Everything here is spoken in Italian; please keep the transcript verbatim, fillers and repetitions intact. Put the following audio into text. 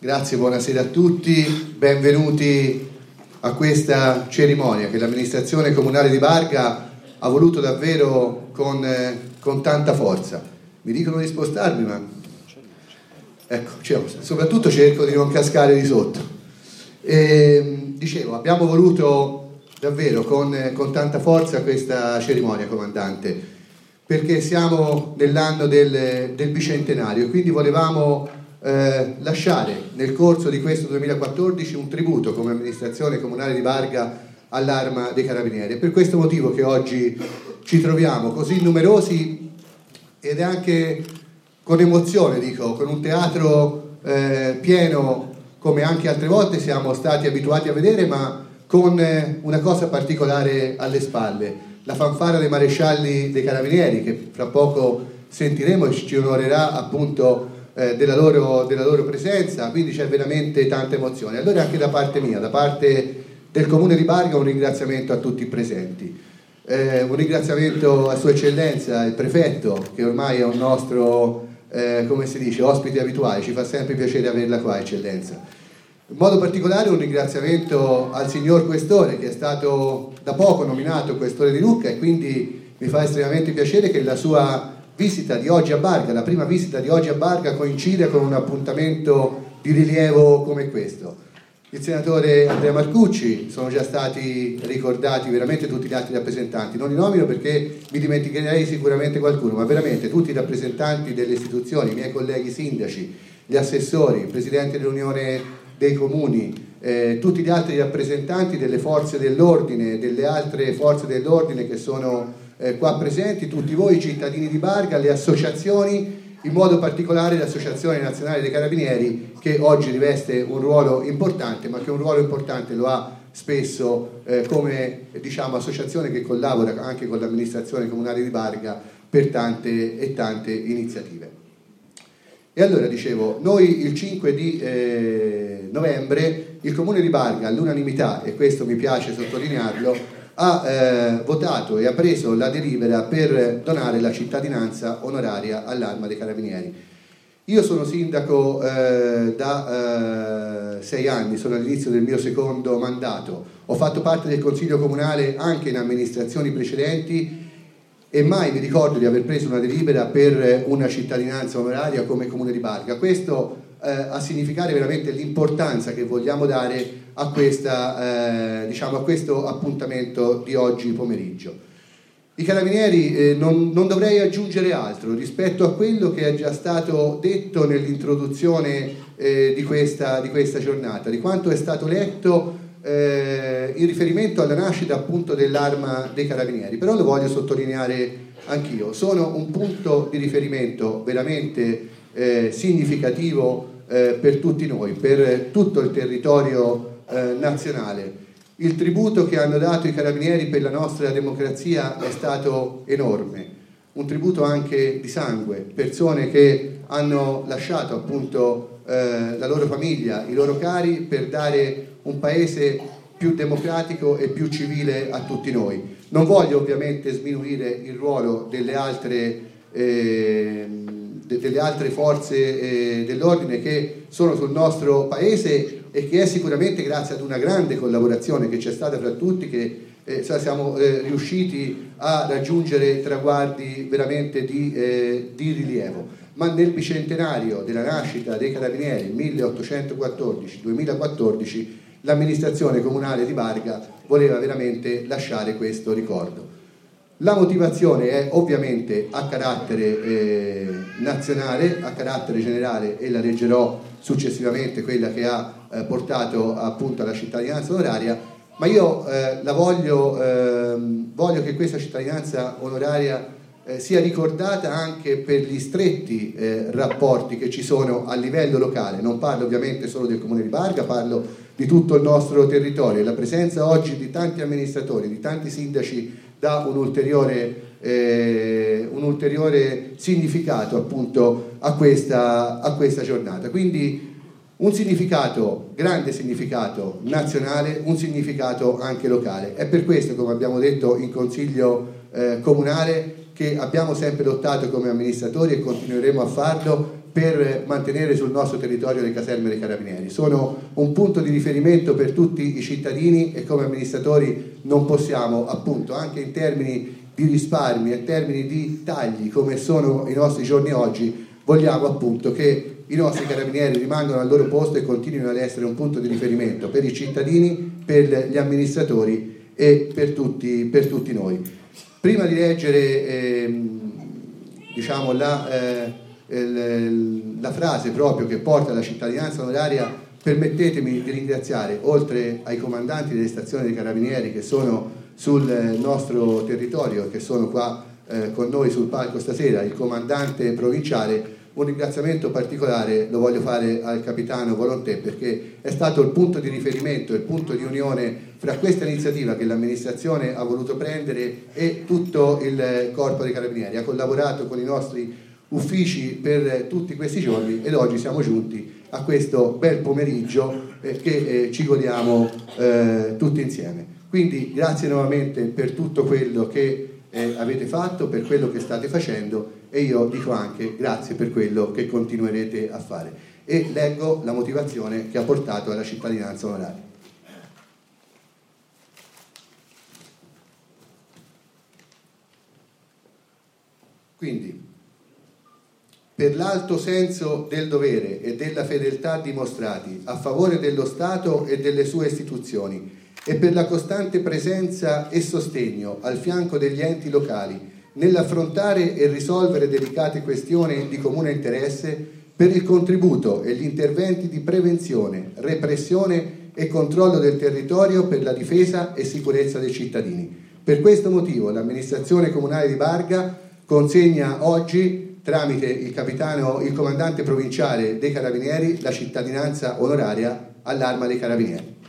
Grazie, buonasera a tutti, benvenuti a questa cerimonia che l'amministrazione comunale di Barga ha voluto davvero con, eh, con tanta forza. Mi dicono di spostarmi, ma ecco, cioè, soprattutto cerco di non cascare di sotto. E, dicevo, abbiamo voluto davvero con, con tanta forza questa cerimonia, comandante, perché siamo nell'anno del, del bicentenario e quindi volevamo Eh, lasciare nel corso di questo duemilaquattordici un tributo come amministrazione comunale di Barga all'Arma dei Carabinieri. È per questo motivo che oggi ci troviamo così numerosi ed è anche con emozione, dico, con un teatro eh, pieno come anche altre volte siamo stati abituati a vedere, ma con eh, una cosa particolare alle spalle, la fanfara dei marescialli dei Carabinieri che fra poco sentiremo e ci onorerà appunto Eh, della, loro, della loro presenza, quindi c'è veramente tanta emozione. Allora anche da parte mia, da parte del Comune di Barga, un ringraziamento a tutti i presenti, eh, un ringraziamento a Sua Eccellenza il Prefetto, che ormai è un nostro, eh, come si dice, ospite abituale, ci fa sempre piacere averla qua, Eccellenza. In modo particolare un ringraziamento al signor Questore, che è stato da poco nominato Questore di Lucca e quindi mi fa estremamente piacere che la sua visita di oggi a Barga, la prima visita di oggi a Barga coincide con un appuntamento di rilievo come questo. Il senatore Andrea Marcucci, sono già stati ricordati veramente tutti gli altri rappresentanti, non li nomino perché mi dimenticherei sicuramente qualcuno, ma veramente tutti i rappresentanti delle istituzioni, i miei colleghi sindaci, gli assessori, il presidente dell'Unione dei Comuni, eh, tutti gli altri rappresentanti delle forze dell'ordine, delle altre forze dell'ordine che sono Eh, qua presenti, tutti voi cittadini di Barga, le associazioni, in modo particolare l'Associazione Nazionale dei Carabinieri che oggi riveste un ruolo importante, ma che un ruolo importante lo ha spesso eh, come diciamo associazione che collabora anche con l'amministrazione comunale di Barga per tante e tante iniziative. E allora dicevo, noi il cinque di eh, novembre il Comune di Barga all'unanimità, e questo mi piace sottolinearlo, ha eh, votato e ha preso la delibera per donare la cittadinanza onoraria all'Arma dei Carabinieri. Io sono sindaco eh, da eh, sei anni, sono all'inizio del mio secondo mandato, ho fatto parte del Consiglio Comunale anche in amministrazioni precedenti e mai mi ricordo di aver preso una delibera per una cittadinanza onoraria come Comune di Barga. Questo eh, a significare veramente l'importanza che vogliamo dare a, questa, eh, diciamo, a questo appuntamento di oggi pomeriggio. I Carabinieri, eh, non, non dovrei aggiungere altro rispetto a quello che è già stato detto nell'introduzione eh, di, questa, di questa giornata, di quanto è stato letto eh, in riferimento alla nascita appunto dell'Arma dei Carabinieri, però lo voglio sottolineare anch'io, sono un punto di riferimento veramente eh, significativo eh, per tutti noi, per tutto il territorio Eh, nazionale. Il tributo che hanno dato i Carabinieri per la nostra democrazia è stato enorme, un tributo anche di sangue, persone che hanno lasciato appunto eh, la loro famiglia, i loro cari per dare un paese più democratico e più civile a tutti noi. Non voglio ovviamente sminuire il ruolo delle altre eh, delle altre forze eh, dell'ordine che sono sul nostro paese e che è sicuramente grazie ad una grande collaborazione che c'è stata fra tutti che eh, siamo eh, riusciti a raggiungere traguardi veramente di, eh, di rilievo. Ma nel bicentenario della nascita dei Carabinieri milleottocentoquattordici duemilaquattordici l'amministrazione comunale di Barga voleva veramente lasciare questo ricordo. La motivazione è ovviamente a carattere eh, nazionale, a carattere generale, e la leggerò successivamente, quella che ha eh, portato appunto alla cittadinanza onoraria, ma io eh, la voglio, eh, voglio che questa cittadinanza onoraria eh, sia ricordata anche per gli stretti eh, rapporti che ci sono a livello locale. Non parlo ovviamente solo del Comune di Barga, parlo di tutto il nostro territorio. La presenza oggi di tanti amministratori, di tanti sindaci dà un ulteriore, eh, un ulteriore significato appunto a questa, a questa giornata. Quindi un significato, grande significato nazionale, un significato anche locale. È per questo, come abbiamo detto in Consiglio eh, Comunale, che abbiamo sempre lottato come amministratori e continueremo a farlo per mantenere sul nostro territorio le caserme dei Carabinieri. Sono un punto di riferimento per tutti i cittadini e come amministratori non possiamo, appunto, anche in termini di risparmi e in termini di tagli come sono i nostri giorni oggi, vogliamo appunto che i nostri Carabinieri rimangano al loro posto e continuino ad essere un punto di riferimento per i cittadini, per gli amministratori e per tutti, per tutti noi. Prima di leggere eh, diciamo la, eh, il, la frase proprio che porta alla cittadinanza onoraria, permettetemi di ringraziare, oltre ai comandanti delle stazioni dei Carabinieri che sono sul nostro territorio, che sono qua eh, con noi sul palco stasera, il comandante provinciale, un ringraziamento particolare lo voglio fare al capitano Volontè, perché è stato il punto di riferimento, il punto di unione fra questa iniziativa che l'amministrazione ha voluto prendere e tutto il corpo dei Carabinieri. Ha collaborato con i nostri uffici per tutti questi giorni ed oggi siamo giunti a questo bel pomeriggio eh, che eh, ci godiamo eh, tutti insieme. Quindi grazie nuovamente per tutto quello che eh, avete fatto, per quello che state facendo, e io dico anche grazie per quello che continuerete a fare. E leggo la motivazione che ha portato alla cittadinanza onoraria. Quindi, per l'alto senso del dovere e della fedeltà dimostrati a favore dello Stato e delle sue istituzioni e per la costante presenza e sostegno al fianco degli enti locali nell'affrontare e risolvere delicate questioni di comune interesse, per il contributo e gli interventi di prevenzione, repressione e controllo del territorio per la difesa e sicurezza dei cittadini. Per questo motivo l'amministrazione comunale di Barga consegna oggi, tramite il capitano, il comandante provinciale dei Carabinieri, la cittadinanza onoraria all'Arma dei Carabinieri.